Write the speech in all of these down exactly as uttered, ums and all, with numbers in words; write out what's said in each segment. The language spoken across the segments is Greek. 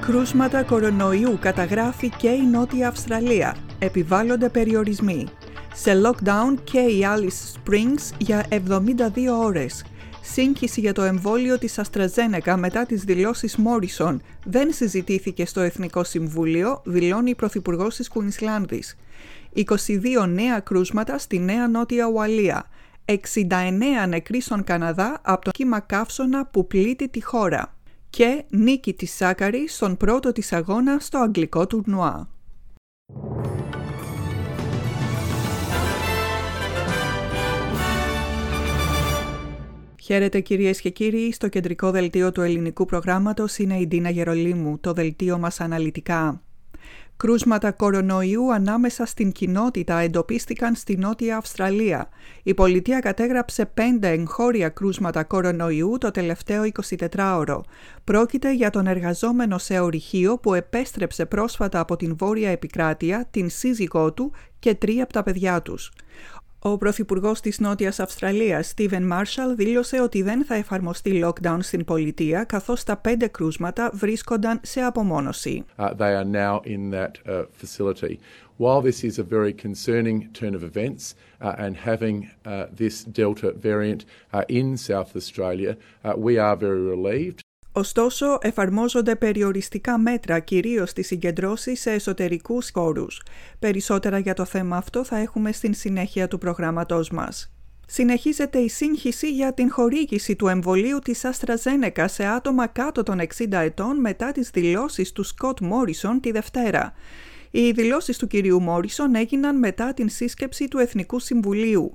Κρούσματα κορονοϊού καταγράφει και η Νότια Αυστραλία. Επιβάλλονται περιορισμοί. Σε lockdown και η Alice Springs για εβδομήντα δύο ώρες. Σύγχυση για το εμβόλιο της AstraZeneca μετά τις δηλώσεις Μόρισον δεν συζητήθηκε στο Εθνικό Συμβούλιο, δηλώνει η Πρωθυπουργός της Κουινσλάνδης. είκοσι δύο νέα κρούσματα στη Νέα Νότια Ουαλία. εξήντα εννέα νεκροί στον Καναδά από το κύμα καύσωνα που πλήττει τη χώρα. Και νίκη της Σάκαρη στον πρώτο της αγώνα στο αγγλικό τουρνουά. Χαίρετε κυρίες και κύριοι, στο κεντρικό δελτίο του ελληνικού προγράμματος είναι η Ντίνα Γερολίμου, το δελτίο μας αναλυτικά. Κρούσματα κορονοϊού ανάμεσα στην κοινότητα εντοπίστηκαν στη Νότια Αυστραλία. Η πολιτεία κατέγραψε πέντε εγχώρια κρούσματα κορονοϊού το τελευταίο εικοσιτετράωρο. Πρόκειται για τον εργαζόμενο σε ορυχείο που επέστρεψε πρόσφατα από την Βόρεια Επικράτεια, την σύζυγό του και τρία από τα παιδιά τους. Ο Πρωθυπουργός της Νότιας Αυστραλίας, Στίβεν Μάρσαλ, δήλωσε ότι δεν θα εφαρμοστεί lockdown στην πολιτεία, καθώς τα πέντε κρούσματα βρίσκονταν σε απομόνωση. Uh, they are now in that uh, facility. While this is a very concerning turn of events uh, and having uh, this Delta variant uh, in South Australia, uh, we are very relieved. Ωστόσο, εφαρμόζονται περιοριστικά μέτρα, κυρίως στις συγκεντρώσεις σε εσωτερικούς χώρους. Περισσότερα για το θέμα αυτό θα έχουμε στην συνέχεια του προγράμματός μας. Συνεχίζεται η σύγχυση για την χορήγηση του εμβολίου της AstraZeneca σε άτομα κάτω των εξήντα ετών μετά τις δηλώσεις του Σκοτ Μόρισον τη Δευτέρα. Οι δηλώσεις του κυρίου Μόρισον έγιναν μετά την σύσκεψη του Εθνικού Συμβουλίου.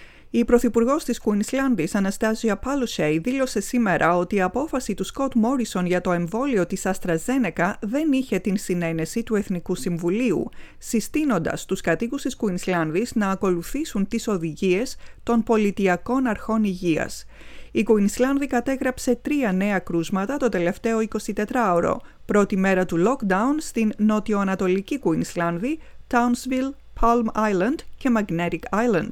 Η Πρωθυπουργός της Κουινσλάνδης, Αναστάζια Πάλουσέι, δήλωσε σήμερα ότι η απόφαση του Σκοτ Μόρισον για το εμβόλιο της AstraZeneca δεν είχε την συνένεση του Εθνικού Συμβουλίου, συστήνοντας τους κατοίκους της Κουινσλάνδης να ακολουθήσουν τις οδηγίες των πολιτιακών αρχών υγείας. Η Κουινσλάνδη κατέγραψε τρία νέα κρούσματα το τελευταίο εικοσιτετράωρο, πρώτη μέρα του lockdown στην νότιο-ανατολική Κουινσλάνδη, Townsville, Palm Island και Magnetic Island.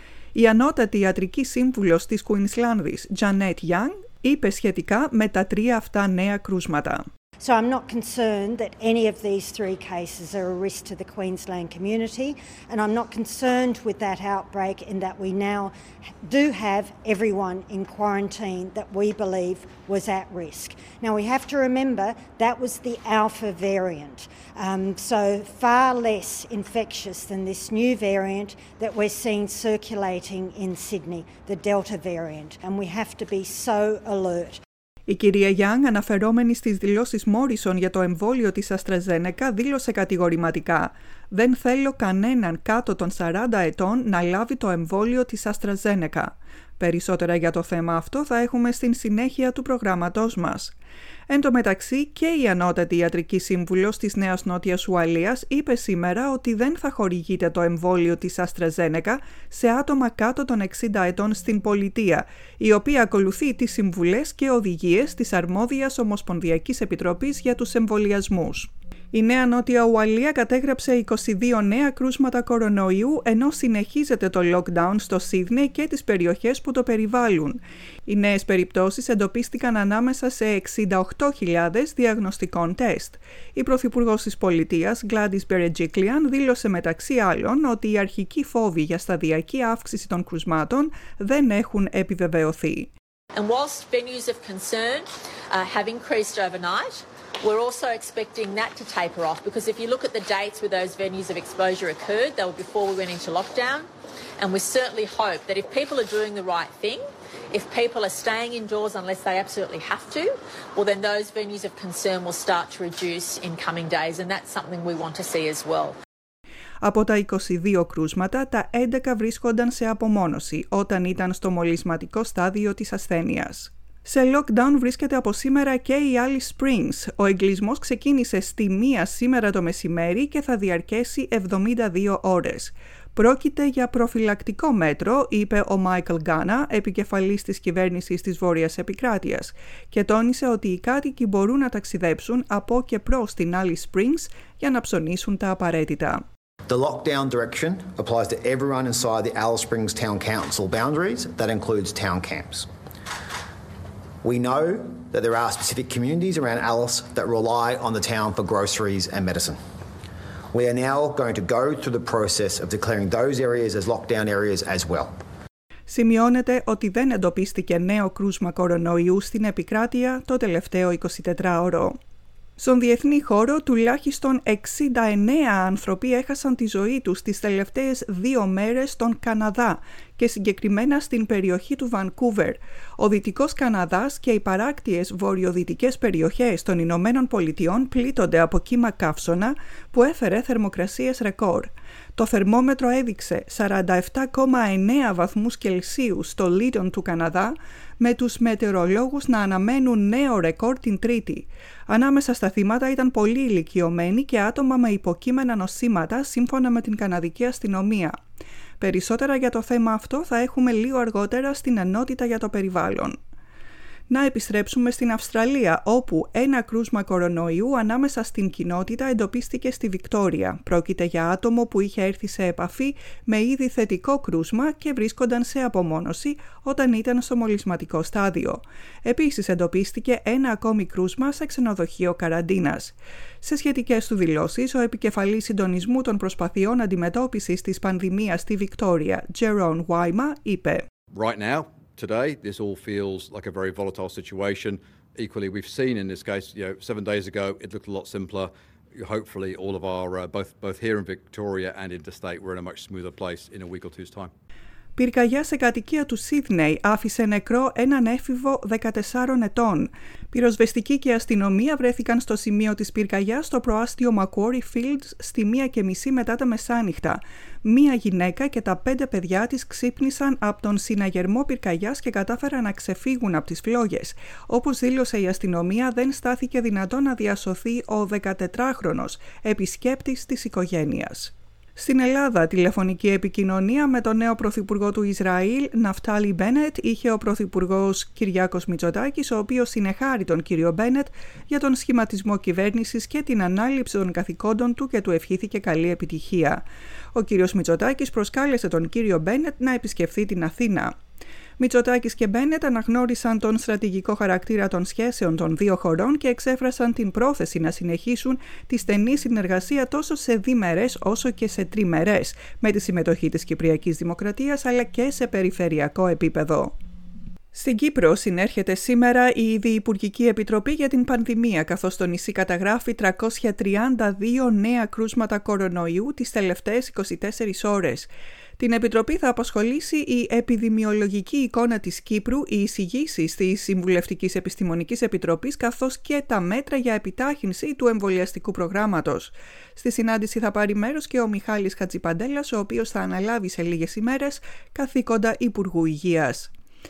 Η ανώτατη ιατρική σύμβουλος της Κουινσλάνδης, Janet Young, είπε σχετικά με τα τρία αυτά νέα κρούσματα. So I'm not concerned that any of these three cases are a risk to the Queensland community, and I'm not concerned with that outbreak in that we now do have everyone in quarantine that we believe was at risk. Now we have to remember that was the Alpha variant, um, so far less infectious than this new variant that we're seeing circulating in Sydney, the Delta variant, and we have to be so alert. Η κυρία Γιάνγκ, αναφερόμενη στις δηλώσεις Μόρισον για το εμβόλιο της AstraZeneca, δήλωσε κατηγορηματικά «Δεν θέλω κανέναν κάτω των σαράντα ετών να λάβει το εμβόλιο της AstraZeneca». Περισσότερα για το θέμα αυτό θα έχουμε στην συνέχεια του προγράμματός μας. Εν τω μεταξύ, και η ανώτατη ιατρική σύμβουλος της Νέας Νότιας Ουαλίας είπε σήμερα ότι δεν θα χορηγείται το εμβόλιο της AstraZeneca σε άτομα κάτω των εξήντα ετών στην πολιτεία, η οποία ακολουθεί τις συμβουλές και οδηγίες της αρμόδιας Ομοσπονδιακής Επιτροπής για τους εμβολιασμούς. Η Νέα Νότια Ουαλία κατέγραψε είκοσι δύο νέα κρούσματα κορονοϊού, ενώ συνεχίζεται το lockdown στο Σίδνεϊ και τις περιοχές που το περιβάλλουν. Οι νέες περιπτώσεις εντοπίστηκαν ανάμεσα σε εξήντα οκτώ χιλιάδες διαγνωστικών τεστ. Η Πρωθυπουργός της Πολιτείας, Gladys Berejiklian, δήλωσε μεταξύ άλλων ότι οι αρχικοί φόβοι για σταδιακή αύξηση των κρουσμάτων δεν έχουν επιβεβαιωθεί. And whilst venues of concern uh, have increased overnight, we're also expecting that to taper off, because if you look at the dates where those venues of exposure occurred, they were before we went into lockdown, and we certainly hope that if people are doing the right thing, if people are staying indoors unless they absolutely have to, well then those venues of concern will start to reduce in coming days, and that's something we want to see as well. Από τα είκοσι δύο κρούσματα, τα έντεκα βρίσκονταν σε απομόνωση όταν ήταν στο μολυσματικό στάδιο της ασθένειας. Σε lockdown βρίσκεται από σήμερα και η Alice Springs. Ο εγκλισμός ξεκίνησε στη μία σήμερα το μεσημέρι και θα διαρκέσει εβδομήντα δύο ώρες. Πρόκειται για προφυλακτικό μέτρο, είπε ο Μάικλ Γκάνα, επικεφαλής της κυβέρνησης της Βόρειας Επικράτειας, και τόνισε ότι οι κάτοικοι μπορούν να ταξιδέψουν από και προς την Alice Springs για να ψωνίσουν τα απαραίτητα. The lockdown direction applies to everyone inside the Alice Springs Town Council boundaries. That includes town camps. We know that there are specific communities around Alice that rely on the town for groceries and medicine. We are now going to go through the process of declaring those areas as lockdown areas as well. Σημειώνεται ότι δεν εντοπίστηκε νέο κρούσμα κορονοϊού στην επικράτεια το τελευταίο εικοσιτετράωρο. Στον διεθνή χώρο, τουλάχιστον εξήντα εννέα άνθρωποι έχασαν τη ζωή τους τις τελευταίες δύο μέρες στον Καναδά και συγκεκριμένα στην περιοχή του Βανκούβερ. Ο Δυτικός Καναδάς και οι παράκτιες βορειοδυτικές περιοχές των Ηνωμένων Πολιτειών πλήττονται από κύμα καύσωνα που έφερε θερμοκρασίες ρεκόρ. Το θερμόμετρο έδειξε σαράντα επτά κόμμα εννέα βαθμούς Κελσίου στο Λίτον του Καναδά, με τους μετεωρολόγους να αναμένουν νέο ρεκόρ την Τρίτη. Ανάμεσα στα θύματα ήταν πολύ ηλικιωμένοι και άτομα με υποκείμενα νοσήματα, σύμφωνα με την καναδική αστυνομία. Περισσότερα για το θέμα αυτό θα έχουμε λίγο αργότερα στην ενότητα για το περιβάλλον. Να επιστρέψουμε στην Αυστραλία, όπου ένα κρούσμα κορονοϊού ανάμεσα στην κοινότητα εντοπίστηκε στη Βικτόρια. Πρόκειται για άτομο που είχε έρθει σε επαφή με ήδη θετικό κρούσμα και βρίσκονταν σε απομόνωση όταν ήταν στο μολυσματικό στάδιο. Επίσης εντοπίστηκε ένα ακόμη κρούσμα σε ξενοδοχείο καραντίνας. Σε σχετικές του δηλώσεις, ο επικεφαλής συντονισμού των προσπαθειών αντιμετώπισης της πανδημίας στη Βικτόρια, Jerome Wyma, είπε Right now, today, this all feels like a very volatile situation. Equally, we've seen in this case, you know, seven days ago, it looked a lot simpler. Hopefully, all of our, uh, both, both here in Victoria and interstate, we're in a much smoother place in a week or two's time. Πυρκαγιά σε κατοικία του Σίδνεϊ άφησε νεκρό έναν έφηβο δεκατεσσάρων ετών. Πυροσβεστικοί και αστυνομία βρέθηκαν στο σημείο της πυρκαγιάς στο προάστιο Macquarie Fields στη μία και μισή μετά τα μεσάνυχτα. Μία γυναίκα και τα πέντε παιδιά της ξύπνησαν από τον συναγερμό πυρκαγιάς και κατάφεραν να ξεφύγουν από τις φλόγες. Όπως δήλωσε η αστυνομία, δεν στάθηκε δυνατό να διασωθεί ο δεκατετράχρονος επισκέπτης της οικογένειας. Στην Ελλάδα, τηλεφωνική επικοινωνία με τον νέο πρωθυπουργό του Ισραήλ, Ναφτάλι Μπένετ, είχε ο πρωθυπουργός Κυριάκος Μητσοτάκης, ο οποίος συνεχάρει τον κύριο Μπένετ για τον σχηματισμό κυβέρνησης και την ανάληψη των καθηκόντων του και του ευχήθηκε καλή επιτυχία. Ο κύριος Μητσοτάκης προσκάλεσε τον κύριο Μπένετ να επισκεφθεί την Αθήνα. Μητσοτάκης και Μπένετ αναγνώρισαν τον στρατηγικό χαρακτήρα των σχέσεων των δύο χωρών και εξέφρασαν την πρόθεση να συνεχίσουν τη στενή συνεργασία τόσο σε διμερές όσο και σε τριμερές, με τη συμμετοχή της Κυπριακής Δημοκρατίας αλλά και σε περιφερειακό επίπεδο. Στην Κύπρο συνέρχεται σήμερα η Διυπουργική Επιτροπή για την Πανδημία, καθώς το νησί καταγράφει τριακόσια τριάντα δύο νέα κρούσματα κορονοϊού τις τελευταίες είκοσι τέσσερις ώρες. Την Επιτροπή θα απασχολήσει η επιδημιολογική εικόνα της Κύπρου, οι εισηγήσεις της Συμβουλευτικής Επιστημονικής Επιτροπής, καθώς και τα μέτρα για επιτάχυνση του εμβολιαστικού προγράμματος. Στη συνάντηση θα πάρει μέρος και ο Μιχάλης Χατζιπαντέλας, ο οποίος θα αναλάβει σε λίγες ημέρες καθήκοντα Υπουργού Υγείας.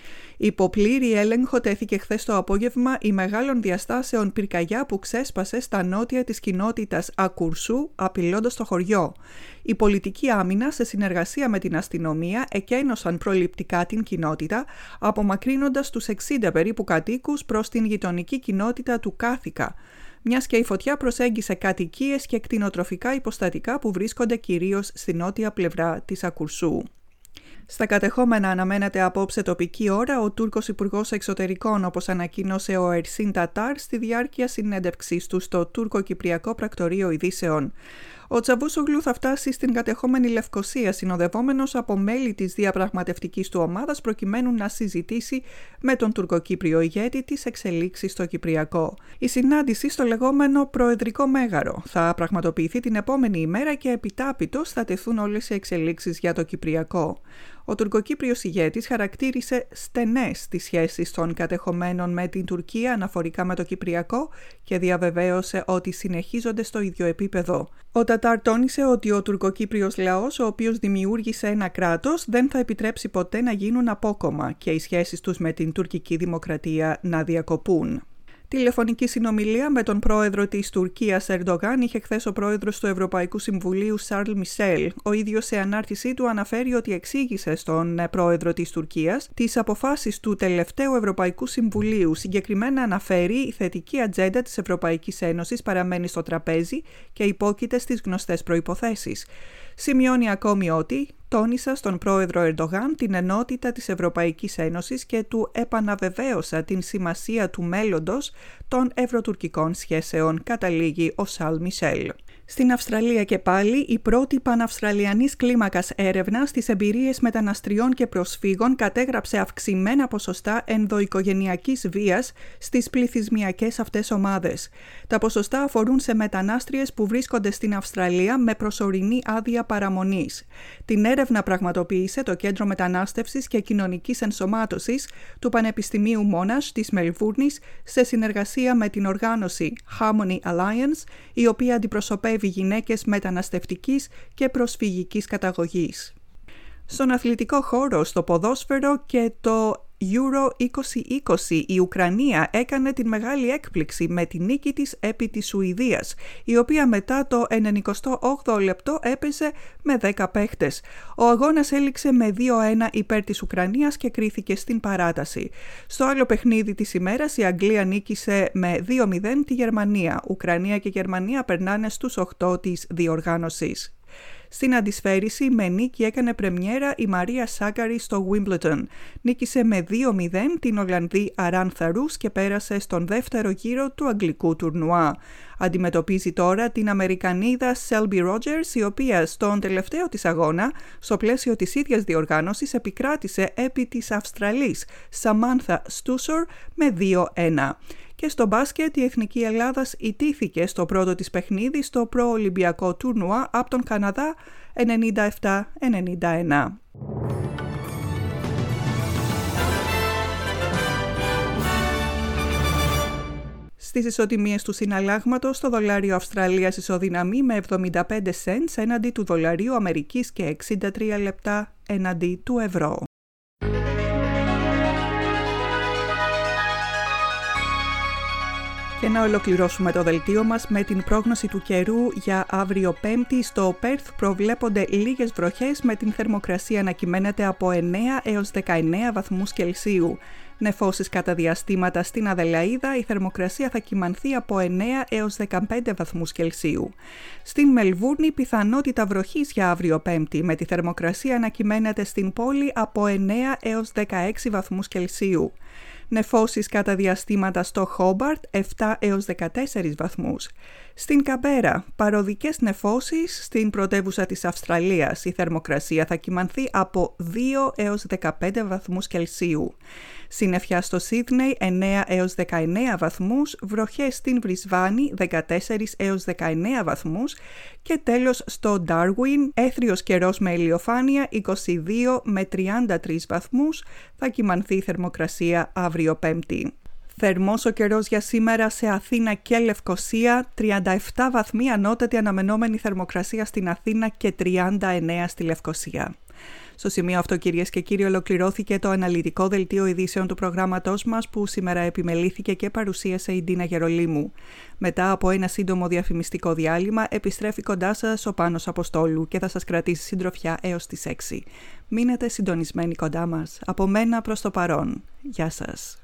Υπό πλήρη έλεγχο τέθηκε χθες το απόγευμα η μεγάλων διαστάσεων πυρκαγιά που ξέσπασε στα νότια της κοινότητας Ακουρσού, απειλώντας το χωριό. Η πολιτική άμυνα, σε συνεργασία με την αστυνομία, εκένωσαν προληπτικά την κοινότητα, απομακρύνοντας τους εξήντα περίπου κατοίκους προς την γειτονική κοινότητα του Κάθικα, μιας και η φωτιά προσέγγισε κατοικίες και κτηνοτροφικά υποστατικά που βρίσκονται κυρίως στη νότια πλευρά της Ακουρσού. Στα κατεχόμενα αναμένεται απόψε τοπική ώρα ο Τούρκος Υπουργός Εξωτερικών, όπως ανακοίνωσε ο Ερσίν Τατάρ στη διάρκεια συνέντευξής του στο Τούρκο-Κυπριακό Πρακτορείο Ειδήσεων. Ο Τσαβούσογλου θα φτάσει στην κατεχόμενη Λευκοσία συνοδευόμενος από μέλη της διαπραγματευτικής του ομάδας προκειμένου να συζητήσει με τον τουρκοκύπριο ηγέτη τις εξελίξεις στο Κυπριακό. Η συνάντηση στο λεγόμενο Προεδρικό Μέγαρο θα πραγματοποιηθεί την επόμενη ημέρα και επιτάπητος θα τεθούν όλες οι εξελίξεις για το Κυπριακό. Ο τουρκοκύπριος ηγέτης χαρακτήρισε στενές τις σχέσεις των κατεχομένων με την Τουρκία αναφορικά με το Κυπριακό και διαβεβαίωσε ότι συνεχίζονται στο ίδιο επίπεδο. Ο Τατάρ τόνισε ότι ο τουρκοκύπριος λαός, ο οποίος δημιούργησε ένα κράτος, δεν θα επιτρέψει ποτέ να γίνουν απόκομμα και οι σχέσεις τους με την τουρκική δημοκρατία να διακοπούν. Τηλεφωνική συνομιλία με τον πρόεδρο της Τουρκίας Ερντογάν είχε χθες ο πρόεδρος του Ευρωπαϊκού Συμβουλίου Σαρλ Μισελ. Ο ίδιος σε ανάρτησή του αναφέρει ότι εξήγησε στον πρόεδρο της Τουρκίας τις αποφάσεις του τελευταίου Ευρωπαϊκού Συμβουλίου. Συγκεκριμένα αναφέρει η θετική ατζέντα της Ευρωπαϊκής Ένωσης παραμένει στο τραπέζι και υπόκειται στις γνωστές προϋποθέσεις. Σημειώνει ακόμη ότι τόνισα στον πρόεδρο Ερντογάν την ενότητα της Ευρωπαϊκής Ένωσης και του επαναβεβαίωσα την σημασία του μέλλοντος των ευρωτουρκικών σχέσεων, καταλήγει ο Σαρλ Μισελ. Στην Αυστραλία και πάλι, η πρώτη παναυστραλιανής κλίμακας έρευνα στις εμπειρίες μεταναστριών και προσφύγων κατέγραψε αυξημένα ποσοστά ενδοοικογενειακής βίας στις πληθυσμιακές αυτές ομάδες. Τα ποσοστά αφορούν σε μετανάστριες που βρίσκονται στην Αυστραλία με προσωρινή άδεια παραμονής. Την έρευνα πραγματοποίησε το Κέντρο Μετανάστευσης και Κοινωνικής Ενσωμάτωσης του Πανεπιστημίου Μόνας της Μελβούρνης σε συνεργασία με την οργάνωση Harmony Alliance, η οποία αντιπροσωπεύει γυναίκες μεταναστευτικής και προσφυγικής καταγωγής. Στον αθλητικό χώρο, στο ποδόσφαιρο και το Euro είκοσι είκοσι, η Ουκρανία έκανε την μεγάλη έκπληξη με τη νίκη της επί της Σουηδίας, η οποία μετά το ενενηκοστό όγδοο λεπτό έπαιζε με δέκα παίχτες. Ο αγώνας έληξε με δύο ένα υπέρ της Ουκρανίας και κρίθηκε στην παράταση. Στο άλλο παιχνίδι της ημέρας, η Αγγλία νίκησε με δύο μηδέν τη Γερμανία. Ουκρανία και Γερμανία περνάνε στους οκτώ της διοργάνωσης. Στην αντισφαίριση με νίκη έκανε πρεμιέρα η Μαρία Σάκαρη στο Wimbledon. Νίκησε με δύο μηδέν την Ολλανδή Αράν Θαρούς και πέρασε στον δεύτερο γύρο του αγγλικού τουρνουά. Αντιμετωπίζει τώρα την Αμερικανίδα Σέλμπι Ρότζερς, η οποία στον τελευταίο της αγώνα, στο πλαίσιο της ίδιας διοργάνωσης, επικράτησε επί της Αυστραλής Σαμάνθα Στούσορ με δύο ένα. Και στο μπάσκετ, η Εθνική Ελλάδας ιτήθηκε στο πρώτο της παιχνίδι στο προολυμπιακό τουρνουά από τον Καναδά ενενήντα επτά ενενήντα ένα. Στις ισοτιμίες του συναλλάγματος, το δολάριο Αυστραλίας ισοδυναμεί με εβδομήντα πέντε σεντς έναντι του δολαρίου Αμερικής και εξήντα τρία λεπτά έναντι του ευρώ. Και να ολοκληρώσουμε το δελτίο μας με την πρόγνωση του καιρού για αύριο Πέμπτη. Στο Πέρθ προβλέπονται λίγες βροχές με την θερμοκρασία να κυμαίνεται από εννέα έως δεκαεννέα βαθμούς Κελσίου. Νεφώσεις κατά διαστήματα στην Αδελαΐδα, η θερμοκρασία θα κυμανθεί από εννέα έως δεκαπέντε βαθμούς Κελσίου. Στην Μελβούρνη, πιθανότητα βροχής για αύριο Πέμπτη, με τη θερμοκρασία να κυμαίνεται στην πόλη από εννέα έως δεκαέξι βαθμούς Κελσίου. Νεφώσεις κατά διαστήματα στο Χόμπαρτ επτά έως δεκατέσσερις βαθμούς. Στην Καμπέρα, παροδικές νεφώσεις στην πρωτεύουσα της Αυστραλίας. Η θερμοκρασία θα κυμανθεί από δύο έως δεκαπέντε βαθμούς Κελσίου. Συννεφιά στο Σίδνεϊ εννέα έως δεκαεννέα βαθμούς, βροχές στην Μπρισβάνη δεκατέσσερα έως δεκαεννέα βαθμούς και τέλος στο Ντάρουιν, έθριος καιρός με ηλιοφάνεια είκοσι δύο με τριάντα τρεις βαθμούς, θα κυμανθεί η θερμοκρασία αύριο Πέμπτη. Θερμός ο καιρός για σήμερα σε Αθήνα και Λευκοσία, τριάντα επτά βαθμοί ανώτατη αναμενόμενη θερμοκρασία στην Αθήνα και τριάντα εννέα στη Λευκοσία. Στο σημείο αυτό, κυρίες και κύριοι, ολοκληρώθηκε το αναλυτικό δελτίο ειδήσεων του προγράμματός μας, που σήμερα επιμελήθηκε και παρουσίασε η Ντίνα Γερολίμου. Μετά από ένα σύντομο διαφημιστικό διάλειμμα, επιστρέφει κοντά σας ο Πάνος Αποστόλου και θα σας κρατήσει συντροφιά έως τις έξι. Μείνετε συντονισμένοι κοντά μας. Από μένα προς το παρόν. Γεια σας.